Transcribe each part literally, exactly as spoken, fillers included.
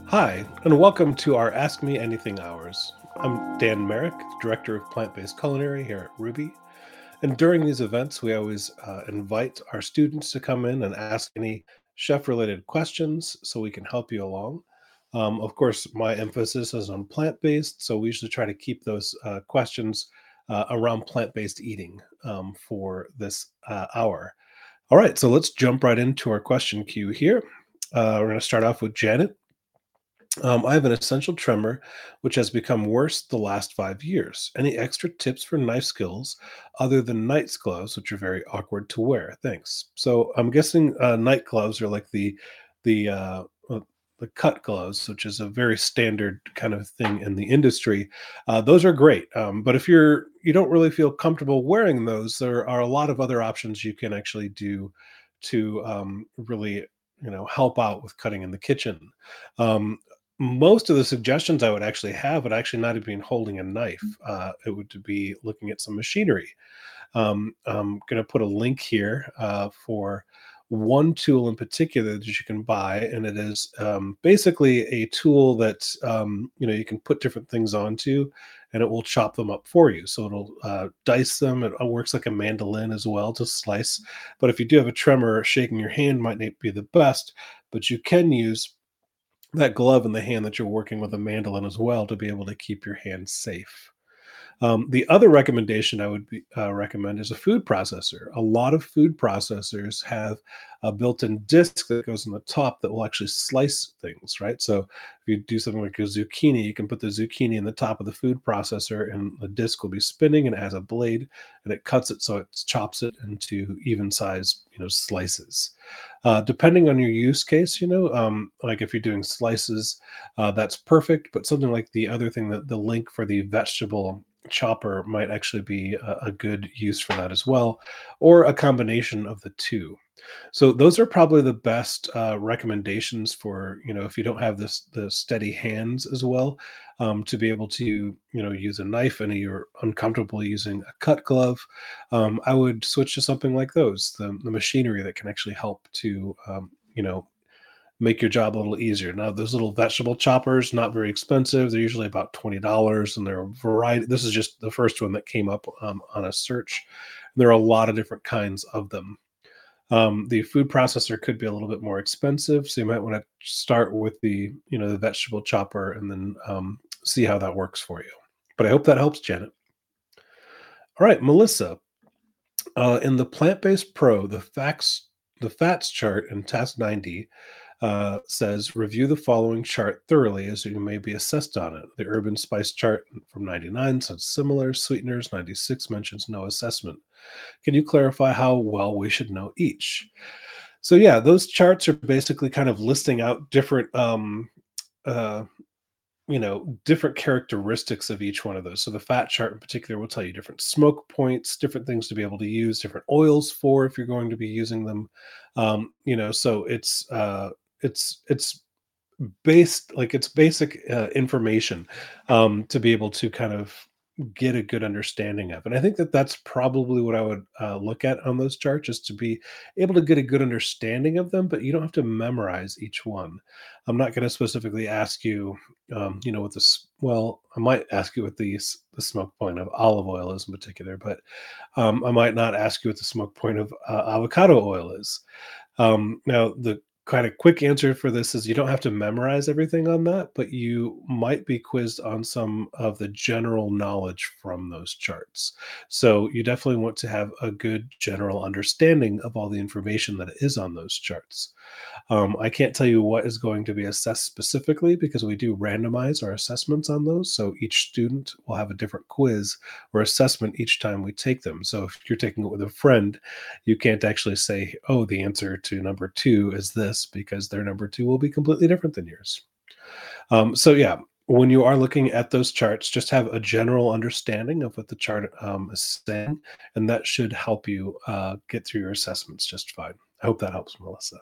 Hi, and welcome to our Ask Me Anything hours. I'm Dan Merrick, Director of Plant Based Culinary here at Ruby. And during these events, we always uh, invite our students to come in and ask any chef related questions so we can help you along. Um, of course, my emphasis is on plant based, so we usually try to keep those uh, questions uh, around plant based eating um, for this uh, hour. All right, so let's jump right into our question queue here. Uh, we're going to start off with Janet. Um, I have an essential tremor which has become worse the last five years. Any extra tips for knife skills other than knight's gloves, which are very awkward to wear? Thanks. So I'm guessing uh, night gloves are like the the uh, uh, the cut gloves, which is a very standard kind of thing in the industry. Uh, those are great, um, but if you're you don't really feel comfortable wearing those, there are a lot of other options you can actually do to um, really you know help out with cutting in the kitchen. Um, Most of the suggestions I would actually have would actually not have been holding a knife. Uh, it would be looking at some machinery. Um, I'm going to put a link here uh, for one tool in particular that you can buy, and it is um, basically a tool that um, you know you can put different things onto, and it will chop them up for you. So it'll uh, dice them. It uh, works like a mandolin as well to slice. But if you do have a tremor, shaking your hand might not be the best, but you can use that glove in the hand that you're working with a mandolin as well to be able to keep your hands safe. Um, the other recommendation I would be, uh, recommend is a food processor. A lot of food processors have a built-in disc that goes on the top that will actually slice things, right? So if you do something like a zucchini, you can put the zucchini in the top of the food processor, and the disc will be spinning and it has a blade, and it cuts it so it chops it into even size, you know, slices. Uh, depending on your use case, you know, um, like if you're doing slices, uh, that's perfect. But something like the other thing, that the link for the vegetable chopper might actually be a, a good use for that as well, or a combination of the two. So those are probably the best uh, recommendations for, you know, if you don't have this the steady hands as well, um, to be able to, you know, use a knife and you're uncomfortable using a cut glove. um, I would switch to something like those, the, the machinery that can actually help to, um, you know, make your job a little easier. Now, those little vegetable choppers, not very expensive. They're usually about twenty dollars, and they're a variety. This is just the first one that came up um, on a search. There are a lot of different kinds of them. Um, the food processor could be a little bit more expensive, so you might want to start with the, you know, the vegetable chopper and then um, see how that works for you. But I hope that helps, Janet. All right, Melissa. Uh, in the plant-based pro, the facts, the fats chart in task ninety uh, says review the following chart thoroughly as you may be assessed on it. The urban spice chart from ninety-nine says similar. Sweeteners ninety-six mentions no assessment. Can you clarify how well we should know each? So yeah, those charts are basically kind of listing out different um, uh, you know, different characteristics of each one of those. So the fat chart in particular will tell you different smoke points, different things to be able to use, different oils for if you're going to be using them. Um, you know, so it's uh it's it's based like it's basic uh, information um, to be able to kind of get a good understanding of. And I think that that's probably what I would uh, look at on those charts, is to be able to get a good understanding of them, but you don't have to memorize each one. I'm not going to specifically ask you, um, you know, what this, well, I might ask you what the, s- the smoke point of olive oil is in particular, but um, I might not ask you what the smoke point of uh, avocado oil is. Um, now, the kind of quick answer for this is you don't have to memorize everything on that, but you might be quizzed on some of the general knowledge from those charts. So you definitely want to have a good general understanding of all the information that is on those charts. Um, I can't tell you what is going to be assessed specifically because we do randomize our assessments on those. So each student will have a different quiz or assessment each time we take them. So if you're taking it with a friend, you can't actually say, oh, the answer to number two is this, because their number two will be completely different than yours. Um, so, yeah, when you are looking at those charts, just have a general understanding of what the chart um, is saying, and that should help you uh, get through your assessments just fine. I hope that helps, Melissa.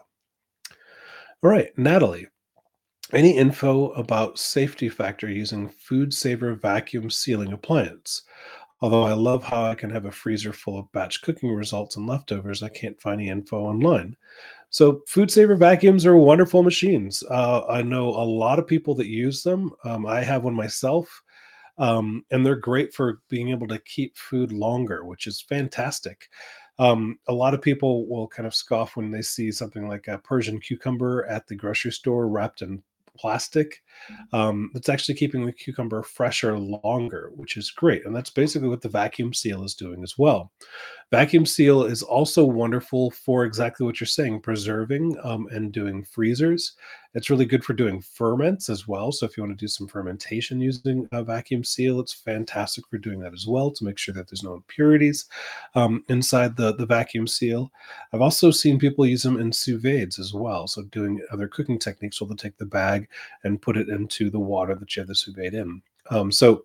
All right, Natalie. Any info about safety factor using food saver vacuum sealing appliance? Although I love how I can have a freezer full of batch cooking results and leftovers, I can't find any info online. So food saver vacuums are wonderful machines. Uh, I know a lot of people that use them. Um, I have one myself, um, and they're great for being able to keep food longer, which is fantastic. Um, a lot of people will kind of scoff when they see something like a Persian cucumber at the grocery store wrapped in plastic. Um, it's actually keeping the cucumber fresher longer, which is great. And that's basically what the vacuum seal is doing as well. Vacuum seal is also wonderful for exactly what you're saying, preserving um, and doing freezers. It's really good for doing ferments as well. So if you want to do some fermentation using a vacuum seal, it's fantastic for doing that as well to make sure that there's no impurities um, inside the, the vacuum seal. I've also seen people use them in sous vides as well. So doing other cooking techniques, where they'll take the bag and put it into the water that you have the sous vide in. Um, so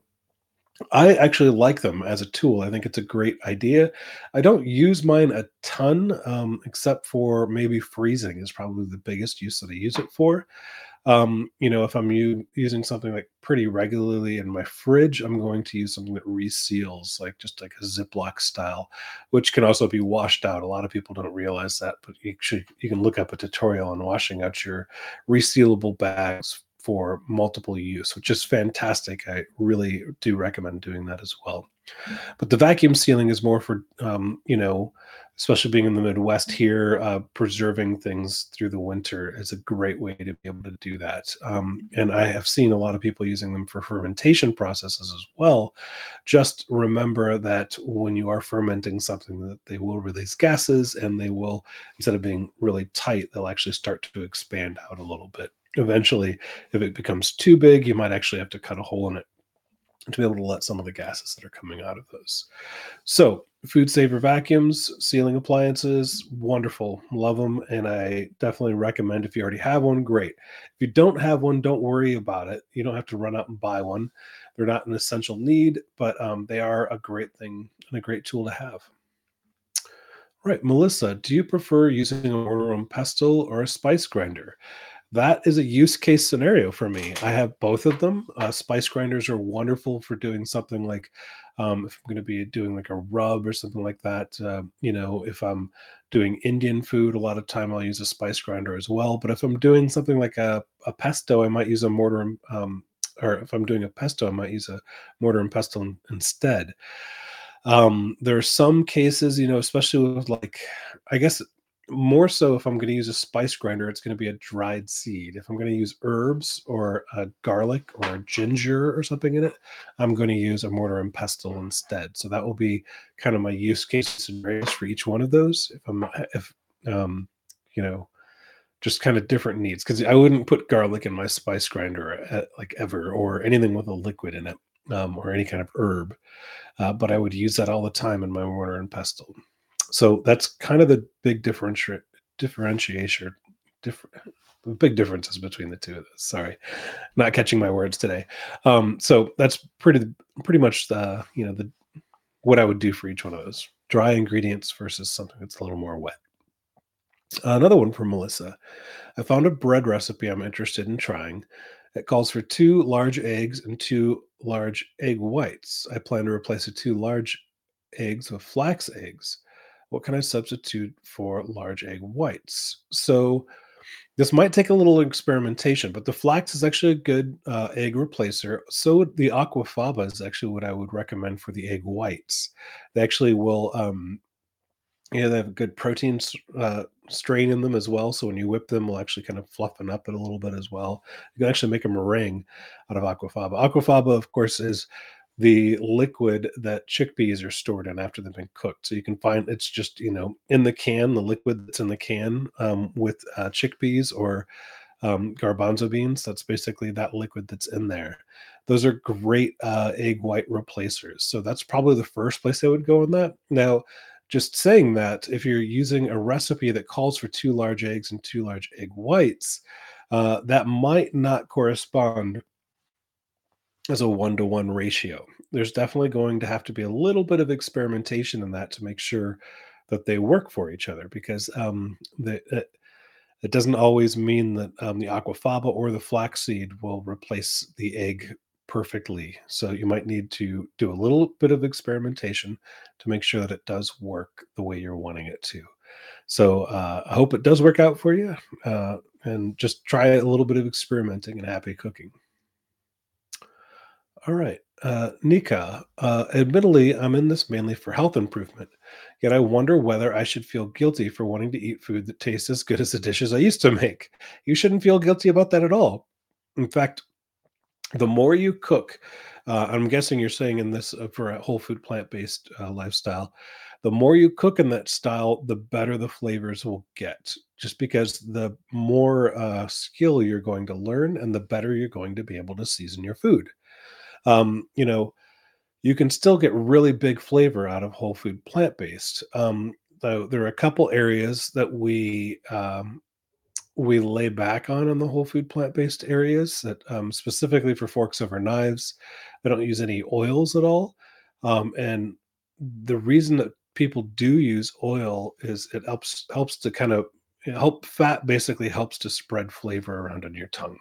I actually like them as a tool. I think it's a great idea. I don't use mine a ton, um, except for maybe freezing is probably the biggest use that I use it for. Um, you know, if I'm u- using something like pretty regularly in my fridge, I'm going to use something that reseals, like just like a Ziploc style, which can also be washed out. A lot of people don't realize that, but you should you can look up a tutorial on washing out your resealable bags for multiple use, which is fantastic. I really do recommend doing that as well. But the vacuum sealing is more for, um, you know, especially being in the Midwest here, uh, preserving things through the winter is a great way to be able to do that. Um, and I have seen a lot of people using them for fermentation processes as well. Just remember that when you are fermenting something, that they will release gases, and they will, instead of being really tight, they'll actually start to expand out a little bit. Eventually, if it becomes too big, you might actually have to cut a hole in it to be able to let some of the gases that are coming out of those. So, food saver vacuums, sealing appliances, wonderful. Love them. And I definitely recommend, if you already have one, great. If you don't have one, don't worry about it. You don't have to run out and buy one. They're not an essential need, but um, they are a great thing and a great tool to have. Right. Melissa, do you prefer using a mortar and pestle or a spice grinder? That is a use case scenario for me. I have both of them. Uh, spice grinders are wonderful for doing something like, um, if I'm going to be doing like a rub or something like that. Uh, you know, if I'm doing Indian food, a lot of time I'll use a spice grinder as well. But if I'm doing something like a, a pesto, I might use a mortar and, um, or if I'm doing a pesto, I might use a mortar and pestle in- instead. Um, there are some cases, you know, especially with like, I guess more so if I'm going to use a spice grinder, it's going to be a dried seed. If I'm going to use herbs or a garlic or a ginger or something in it, I'm going to use a mortar and pestle instead. So that will be kind of my use case scenarios for each one of those. If I'm, if, um, you know, just kind of different needs, because I wouldn't put garlic in my spice grinder uh, like ever, or anything with a liquid in it, um, or any kind of herb, uh, but I would use that all the time in my mortar and pestle. So that's kind of the big differenti- differentiation, different, the big differences between the two of those. Sorry, not catching my words today. Um, so that's pretty pretty much the, you know, the what I would do for each one of those: dry ingredients versus something that's a little more wet. Another one from Melissa. I found a bread recipe I'm interested in trying. It calls for two large eggs and two large egg whites. I plan to replace the two large eggs with flax eggs. What can I substitute for large egg whites? So this might take a little experimentation, but the flax is actually a good uh, egg replacer. So the aquafaba is actually what I would recommend for the egg whites. They actually will um, yeah, they have a good protein s uh, strain in them as well, so when you whip them, will actually kind of fluffen up it a little bit as well. You can actually make a meringue out of aquafaba. Aquafaba, of course, is the liquid that chickpeas are stored in after they've been cooked, so you can find it's just, you know, in the can, the liquid that's in the can, um, with, uh, chickpeas or, um, garbanzo beans. That's basically that liquid that's in there. Those are great uh, egg white replacers. So that's probably the first place I would go in that. Now, just saying that, if you're using a recipe that calls for two large eggs and two large egg whites, uh, that might not correspond as a one to one ratio. There's definitely going to have to be a little bit of experimentation in that to make sure that they work for each other, because um, the, uh, it doesn't always mean that um, the aquafaba or the flaxseed will replace the egg perfectly. So you might need to do a little bit of experimentation to make sure that it does work the way you're wanting it to. So uh, I hope it does work out for you. Uh, and just try a little bit of experimenting and happy cooking. All right. Uh, Nika, uh, admittedly, I'm in this mainly for health improvement. Yet I wonder whether I should feel guilty for wanting to eat food that tastes as good as the dishes I used to make. You shouldn't feel guilty about that at all. In fact, the more you cook, uh, I'm guessing you're saying in this uh, for a whole food plant based uh, lifestyle, the more you cook in that style, the better the flavors will get. Just because the more uh, skill you're going to learn and the better you're going to be able to season your food. Um, you know, you can still get really big flavor out of whole food plant based. Um, though there are a couple areas that we um, we lay back on in the whole food plant-based areas that, um, specifically for forks over knives, they don't use any oils at all, um, and the reason that people do use oil is it helps helps to kind of help fat basically helps to spread flavor around on your tongue,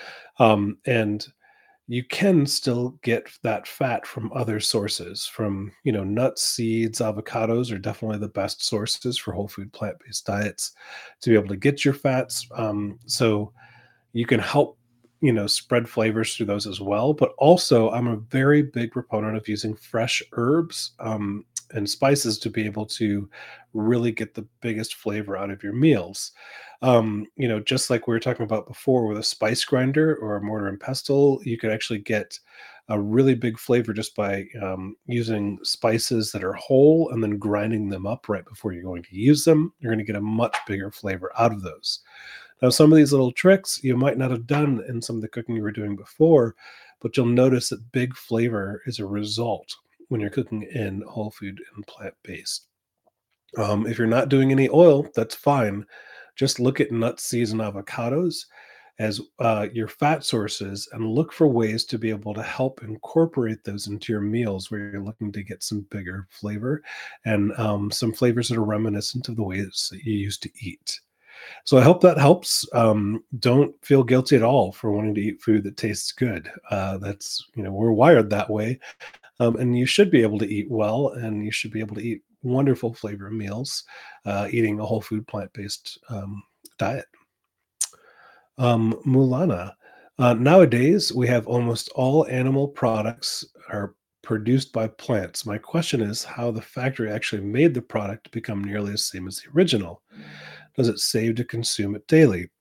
um, and you can still get that fat from other sources from, you know, nuts, seeds, avocados are definitely the best sources for whole food plant-based diets to be able to get your fats. Um, so you can help, you know, spread flavors through those as well. But also, I'm a very big proponent of using fresh herbs um, and spices to be able to really get the biggest flavor out of your meals. Um, you know, just like we were talking about before with a spice grinder or a mortar and pestle, you could actually get a really big flavor just by um, using spices that are whole and then grinding them up right before you're going to use them. You're going to get a much bigger flavor out of those. Now, some of these little tricks you might not have done in some of the cooking you were doing before, but you'll notice that big flavor is a result when you're cooking in whole food and plant based. Um, if you're not doing any oil, that's fine. Just look at nuts, seeds, and avocados as uh, your fat sources and look for ways to be able to help incorporate those into your meals where you're looking to get some bigger flavor and um, some flavors that are reminiscent of the ways that you used to eat. So I hope that helps. Um, don't feel guilty at all for wanting to eat food that tastes good. Uh, that's, you know, we're wired that way. Um, and you should be able to eat well and you should be able to eat wonderful flavor meals, uh, eating a whole food plant based um, diet. Um, Mulana. Uh, nowadays, we have almost all animal products are produced by plants. My question is how the factory actually made the product to become nearly the same as the original. Does it save to consume it daily?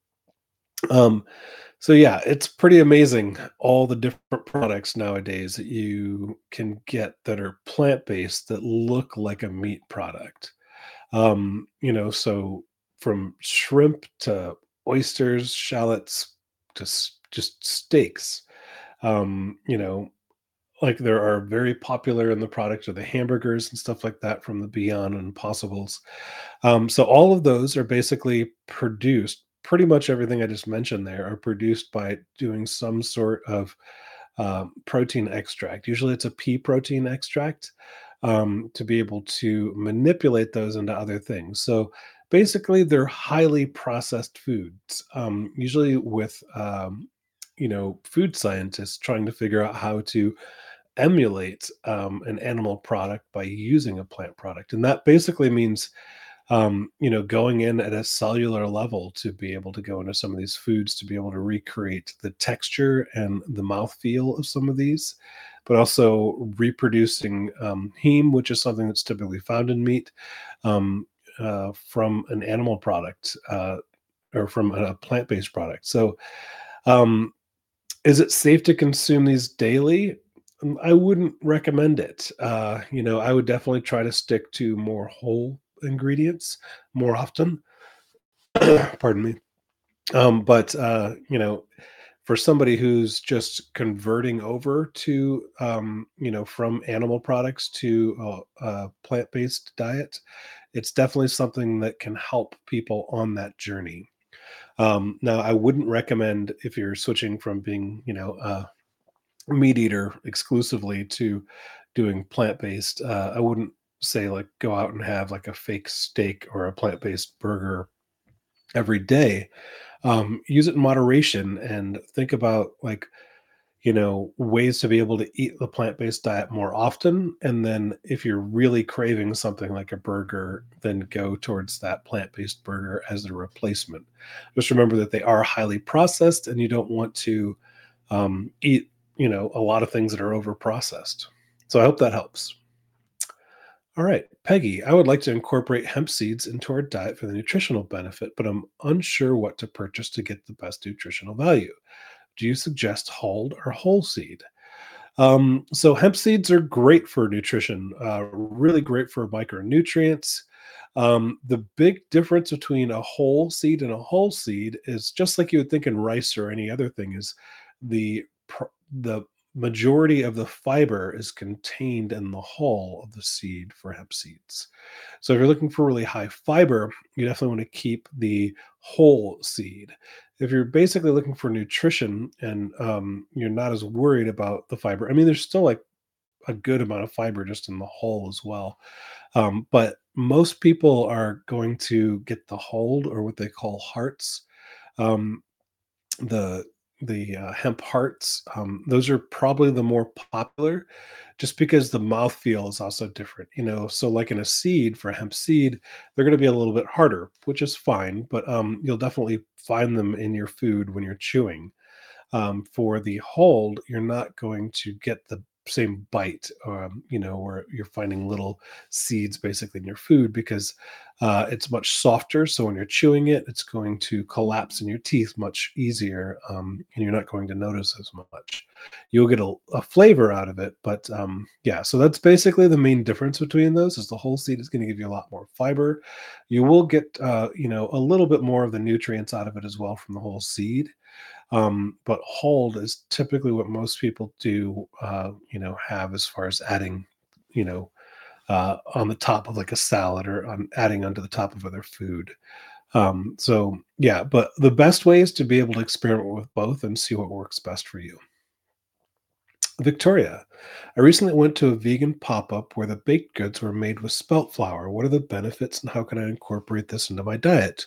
Um, so yeah, it's pretty amazing all the different products nowadays that you can get that are plant-based that look like a meat product. Um, you know, so from shrimp to oysters, shallots to s- just steaks. Um, you know, like there are very popular in the product are the hamburgers and stuff like that from the Beyond and Impossibles. Um, so all of those are basically produced. Pretty much everything I just mentioned there are produced by doing some sort of um, protein extract. Usually, it's a pea protein extract um, to be able to manipulate those into other things. So basically, they're highly processed foods. Um, usually, with um, you know food scientists trying to figure out how to emulate um, an animal product by using a plant product, and that basically means um, you know, going in at a cellular level to be able to go into some of these foods to be able to recreate the texture and the mouthfeel of some of these, but also reproducing um, heme, which is something that's typically found in meat, um, uh, from an animal product uh, or from a plant-based product. So, um, is it safe to consume these daily? Um, I wouldn't recommend it. Uh, you know, I would definitely try to stick to more whole ingredients more often. Pardon me. Um, but uh, you know, for somebody who's just converting over to um, you know, from animal products to a, a plant-based diet, it's definitely something that can help people on that journey. Um, now, I wouldn't recommend if you're switching from being, you know, a meat eater exclusively to doing plant-based. Uh, I wouldn't say like go out and have like a fake steak or a plant-based burger every day. Um, use it in moderation and think about like you know, ways to be able to eat the plant-based diet more often. And then if you're really craving something like a burger, then go towards that plant-based burger as a replacement. Just remember that they are highly processed and you don't want to um, eat, you know, a lot of things that are over processed. So I hope that helps. All right, Peggy, I would like to incorporate hemp seeds into our diet for the nutritional benefit, but I'm unsure what to purchase to get the best nutritional value. Do you suggest hulled or whole seed? Um, so hemp seeds are great for nutrition, uh, really great for micronutrients. Um, the big difference between a whole seed and a whole seed is just like you would think in rice or any other thing is the pr- the majority of the fiber is contained in the hull of the seed for hemp seeds. So if you're looking for really high fiber, you definitely want to keep the whole seed. If you're basically looking for nutrition and um, you're not as worried about the fiber, I mean, there's still like a good amount of fiber just in the hull as well. Um, but most people are going to get the hulled or what they call hearts. Um, the the uh, hemp hearts, um, those are probably the more popular just because the mouthfeel is also different, you know. So like in a seed for a hemp seed, they're going to be a little bit harder, which is fine, but um, you'll definitely find them in your food when you're chewing. Um, for the hold, you're not going to get the same bite, um, you know, where you're finding little seeds basically in your food because uh, it's much softer. So when you're chewing it, it's going to collapse in your teeth much easier, um, and you're not going to notice as much. You'll get a, a flavor out of it, but um, yeah. So that's basically the main difference between those. Is the whole seed is going to give you a lot more fiber. You will get, uh, you know, a little bit more of the nutrients out of it as well from the whole seed, um, but hold is typically what most people do, uh, you know, have as far as adding, you know, uh, on the top of like a salad or on adding onto the top of other food. Um, so yeah, but the best way is to be able to experiment with both and see what works best for you. Victoria, I recently went to a vegan pop up where the baked goods were made with spelt flour. What are the benefits and how can I incorporate this into my diet?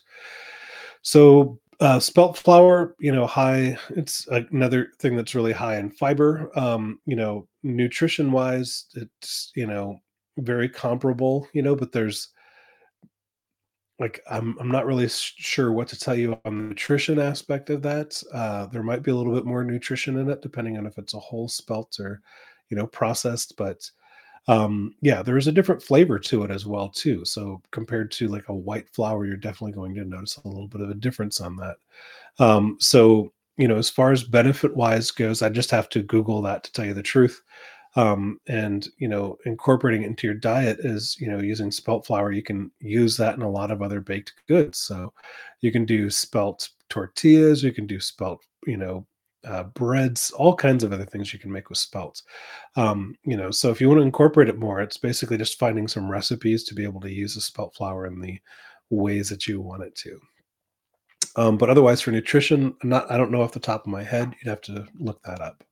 So, uh, spelt flour, you know, high, it's another thing that's really high in fiber. Um, you know, nutrition wise, it's, you know, very comparable, you know, but there's like, I'm, I'm not really s- sure what to tell you on the nutrition aspect of that. Uh, there might be a little bit more nutrition in it, depending on if it's a whole spelt or, you know, processed, but um, yeah, there is a different flavor to it as well too. So compared to like a white flour, you're definitely going to notice a little bit of a difference on that. Um, so, you know, as far as benefit wise goes, I just have to Google that to tell you the truth. Um, and, you know, incorporating it into your diet is, you know, using spelt flour. You can use that in a lot of other baked goods. So you can do spelt tortillas, you can do spelt, you know, uh, breads, all kinds of other things you can make with spelt. Um, you know, so if you want to incorporate it more, it's basically just finding some recipes to be able to use the spelt flour in the ways that you want it to. Um, but otherwise, for nutrition, I'm not I don't know off the top of my head. You'd have to look that up.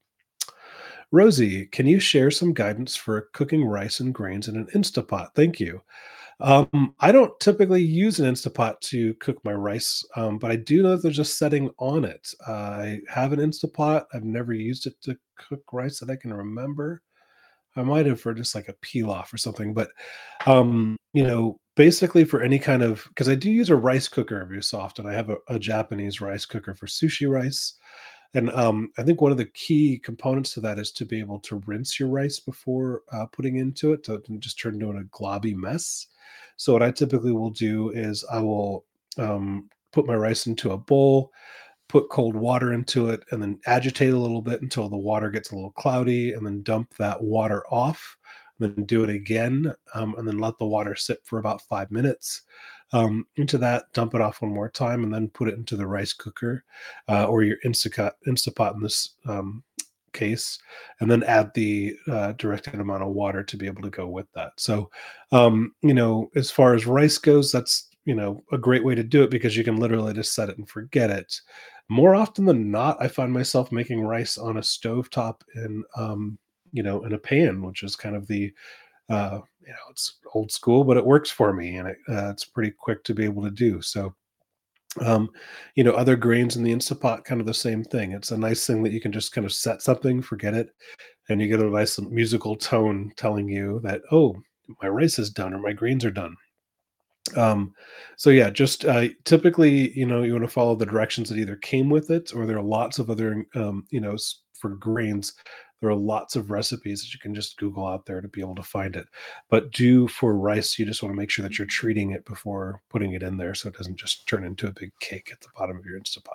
Rosie, can you share some guidance for cooking rice and grains in an Instapot? Thank you. Um, I don't typically use an Instapot to cook my rice, um, but I do know that there's a setting on it. I have an Instapot. I've never used it to cook rice that I can remember. I might have for just like a pilaf or something, but um, you know, basically for any kind of because I do use a rice cooker every so often. I have a, a Japanese rice cooker for sushi rice. And um, I think one of the key components to that is to be able to rinse your rice before uh, putting into it to just turn into a globby mess. So what I typically will do is I will um, put my rice into a bowl, put cold water into it, and then agitate a little bit until the water gets a little cloudy, and then dump that water off. And then do it again, um, and then let the water sit for about five minutes. Um, into that, dump it off one more time, and then put it into the rice cooker uh, or your Instacut, Instapot in this um, case, and then add the uh, directed amount of water to be able to go with that. So, um, you know, as far as rice goes, that's you know a great way to do it because you can literally just set it and forget it. More often than not, I find myself making rice on a stovetop in, um, you know, in a pan, which is kind of the, uh, you know, it's old school, but it works for me, and it, uh, it's pretty quick to be able to do. So, Um, you know, other grains in the Instapot, kind of the same thing. It's a nice thing that you can just kind of set something, forget it, and you get a nice musical tone telling you that, oh, my rice is done or my grains are done. Um, so yeah, just uh, typically, you know, you want to follow the directions that either came with it, or there are lots of other, um, you know, s- for grains. There are lots of recipes that you can just Google out there to be able to find it. But do for rice, you just want to make sure that you're treating it before putting it in there, so it doesn't just turn into a big cake at the bottom of your Instapot.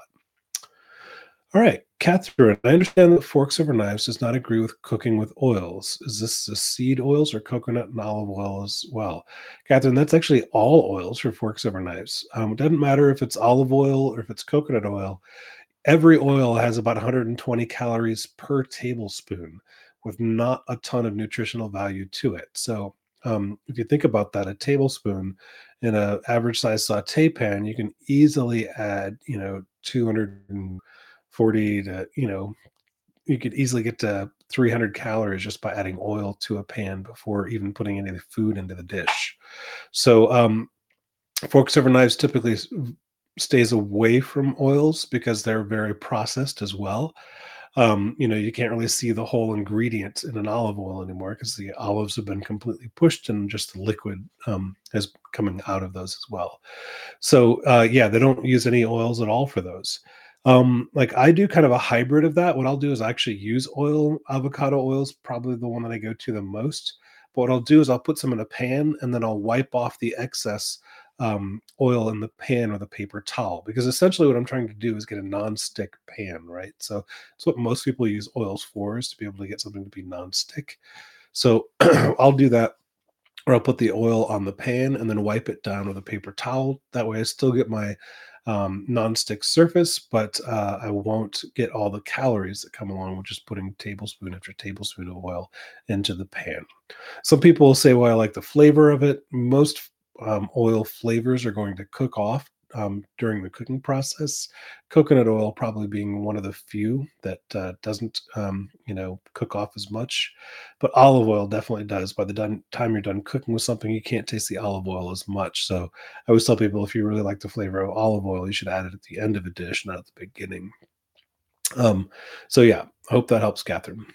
All right, Catherine, I understand that Forks Over Knives does not agree with cooking with oils. Is this the seed oils or coconut and olive oil as well? Catherine, that's actually all oils for Forks Over Knives. Um, it doesn't matter if it's olive oil or if it's coconut oil. Every oil has about one hundred twenty calories per tablespoon, with not a ton of nutritional value to it. So, um, if you think about that, a tablespoon in an average size saute pan, you can easily add, you know, two hundred forty to, you know, you could easily get to three hundred calories just by adding oil to a pan before even putting any of the food into the dish. So, um, forks over knives typically s- stays away from oils because they're very processed as well. Um, you know, you can't really see the whole ingredient in an olive oil anymore because the olives have been completely pushed and just the liquid um, is coming out of those as well. So, uh, yeah, they don't use any oils at all for those. Um, like I do kind of a hybrid of that. What I'll do is I actually use oil. Avocado oil is probably the one that I go to the most. But what I'll do is I'll put some in a pan and then I'll wipe off the excess um, oil in the pan with a paper towel, because essentially what I'm trying to do is get a non-stick pan, right? So it's what most people use oils for, is to be able to get something to be non-stick. So I'll do that, or I'll put the oil on the pan and then wipe it down with a paper towel. That way, I still get my um, non-stick surface, but uh, I won't get all the calories that come along with just putting tablespoon after tablespoon of oil into the pan. Some people will say, "Well, I like the flavor of it." Most um, oil flavors are going to cook off um, during the cooking process. Coconut oil probably being one of the few that uh, doesn't, um, you know, cook off as much. But olive oil definitely does. By the done, time you're done cooking with something, you can't taste the olive oil as much. So I always tell people, if you really like the flavor of olive oil, you should add it at the end of a dish, not at the beginning. Um, so yeah, I hope that helps, Catherine.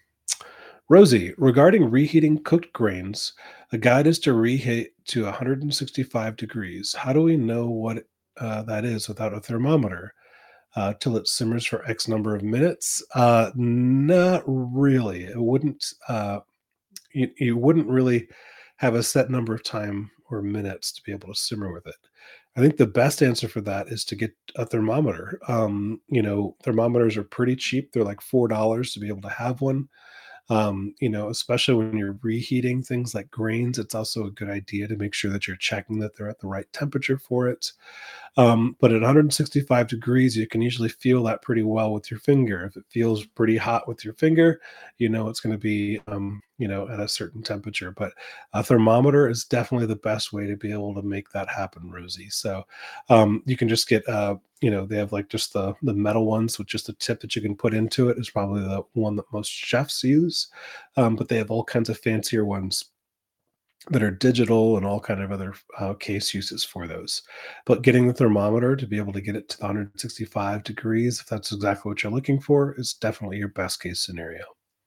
Rosie, regarding reheating cooked grains, a guide is to reheat to one hundred sixty-five degrees. How do we know what uh, that is without a thermometer? Uh, till it simmers for X number of minutes? Uh, not really. It wouldn't. Uh, you, you wouldn't really have a set number of time or minutes to be able to simmer with it. I think the best answer for that is to get a thermometer. Um, you know, thermometers are pretty cheap. They're like four dollars to be able to have one. Um, you know, especially when you're reheating things like grains, it's also a good idea to make sure that you're checking that they're at the right temperature for it. Um, but at one hundred sixty-five degrees, you can usually feel that pretty well with your finger. If it feels pretty hot with your finger, you know it's going to be, um, you know, at a certain temperature. But a thermometer is definitely the best way to be able to make that happen, Rosie. So um, you can just get, uh, you know, they have like just the the metal ones with just a tip that you can put into it, is probably the one that most chefs use. Um, but they have all kinds of fancier ones that are digital and all kind of other uh, case uses for those. But getting the thermometer to be able to get it to the one hundred sixty-five degrees, if that's exactly what you're looking for, is definitely your best case scenario.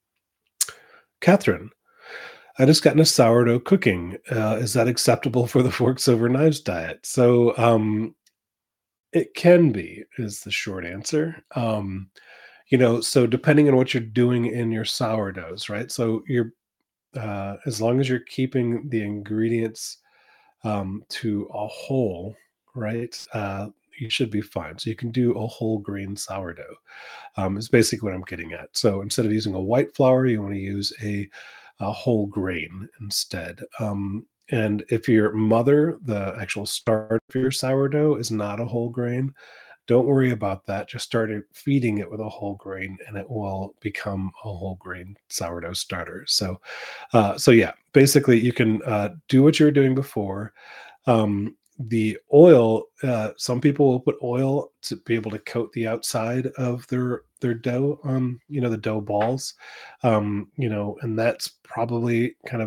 Catherine, I just got into sourdough cooking. Uh, is that acceptable for the forks over knives diet? So um, it can be, is the short answer. Um, you know, so depending on what you're doing in your sourdoughs, right? So you're uh, as long as you're keeping the ingredients um, to a whole, right? Uh, you should be fine. So you can do a whole grain sourdough. Um, is basically what I'm getting at. So instead of using a white flour, you want to use a, a whole grain instead. Um, and if your mother, the actual start of your sourdough, is not a whole grain, don't worry about that. Just start it- feeding it with a whole grain, and it will become a whole grain sourdough starter. So, uh, so yeah, basically, you can uh, do what you were doing before. Um, the oil, uh, some people will put oil to be able to coat the outside of their their dough, um, you know, the dough balls, um, you know, and that's probably kind of a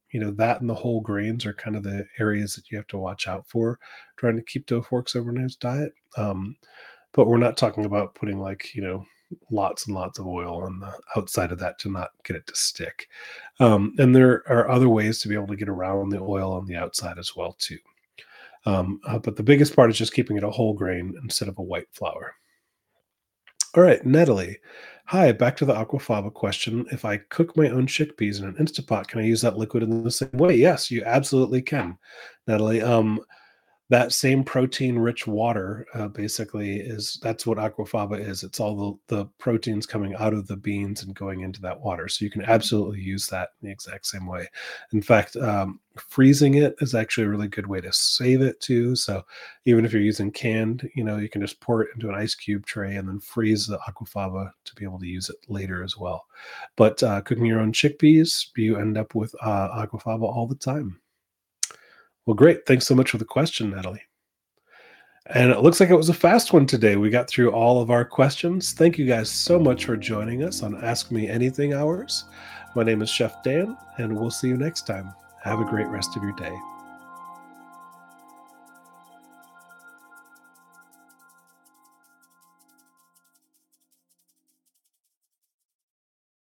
you know, that and the whole grains are kind of the areas that you have to watch out for trying to keep doe forks overnight diet. Um, but we're not talking about putting like, you know, lots and lots of oil on the outside of that to not get it to stick. Um, and there are other ways to be able to get around the oil on the outside as well too. Um, uh, but the biggest part is just keeping it a whole grain instead of a white flour. All right, Natalie. Hi, back to the aquafaba question. If I cook my own chickpeas in an Instapot, can I use that liquid in the same way? Yes, you absolutely can, Natalie. Um, that same protein-rich water, uh, basically is that's what aquafaba is. It's all the the proteins coming out of the beans and going into that water. So you can absolutely use that in the exact same way. In fact, um, freezing it is actually a really good way to save it too. So even if you're using canned, you know, you can just pour it into an ice cube tray and then freeze the aquafaba to be able to use it later as well. But uh, cooking your own chickpeas, you end up with uh, aquafaba all the time. Well, great. Thanks so much for the question, Natalie. And it looks like it was a fast one today. We got through all of our questions. Thank you guys so much for joining us on Ask Me Anything Hours. My name is Chef Dan, and we'll see you next time. Have a great rest of your day.